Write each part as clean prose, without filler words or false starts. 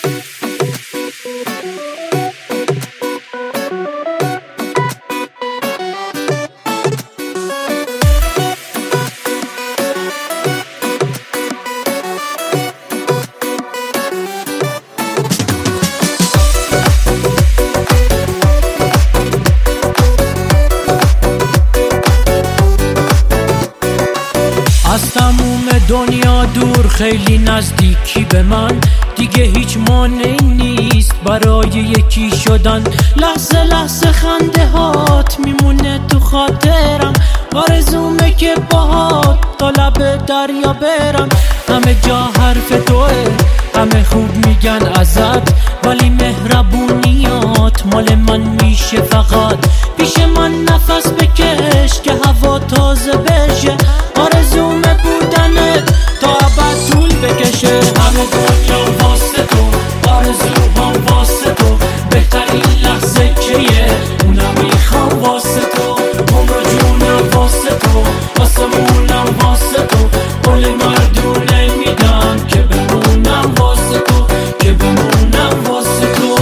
از تموم دنیا دور خیلی نزدیکی به من، دیگه هیچ مانعی نیست برای یکی شدن. لحظه لحظه خنده هات میمونه تو خاطرم، آرزومه که باهات تا لب دریا برم. همه جا حرف توه، همه خوب میگن ازت، ولی مهربونیات مال من میشه فقط. پیش من نفس بکش که هوا تازه بشه، آرزومه بودنت تا ابد طول بکشه. همه دنیا واسه تو، آرزوهام واسه تو، بهترین لحظه کیه اونم میخوام واسه تو. عمر و جونم واسه تو، آسمونم واسه تو، قول مردونه میدم که بمونم واسه تو، که بمونم واسه تو.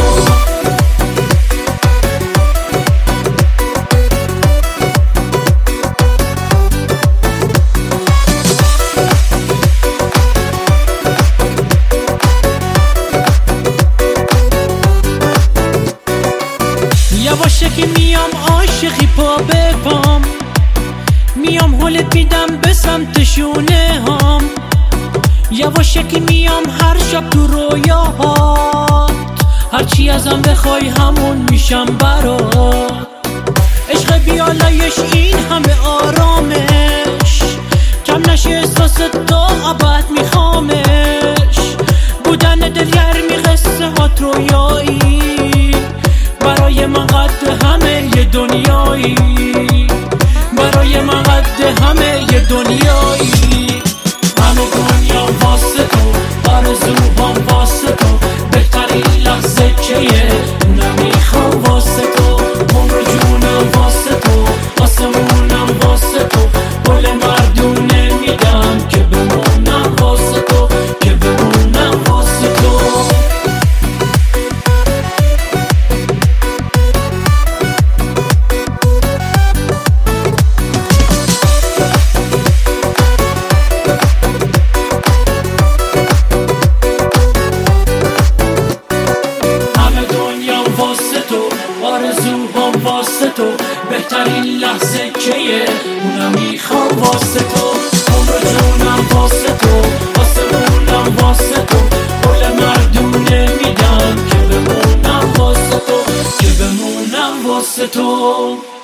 یواشه که میام عاشقی پا به پام، میام حالت میدم به سمت شونه هام. یواشه که میام هر شب تو رویاهات، هرچی ازم بخوای همون میشم برات. عشق بیالایش این همه آرامش، کم نشه احساس تا ابد میخوامش. بودن دلگرمی قصه هات رویایی، برای من قد همه ی دنیایی، برای من قد همه ی دنیایی. همه دنیا واسه تو، آرزوهام واسه تو، بهترین لحظه کیه اونم میخوام واسه تو. عمر و جونم واسه تو، آسمونم واسه تو، قول مردونه میدم که بمونم واسه تو، که بمونم واسه تو. آرزوهام واسه تو، بهترین لحظه کیه اونم میخوام واسه تو. عمر و جونم واسه تو، آسمونم واسه تو، قول مردونه میدم که بمونم واسه تو، که بمونم واسه تو.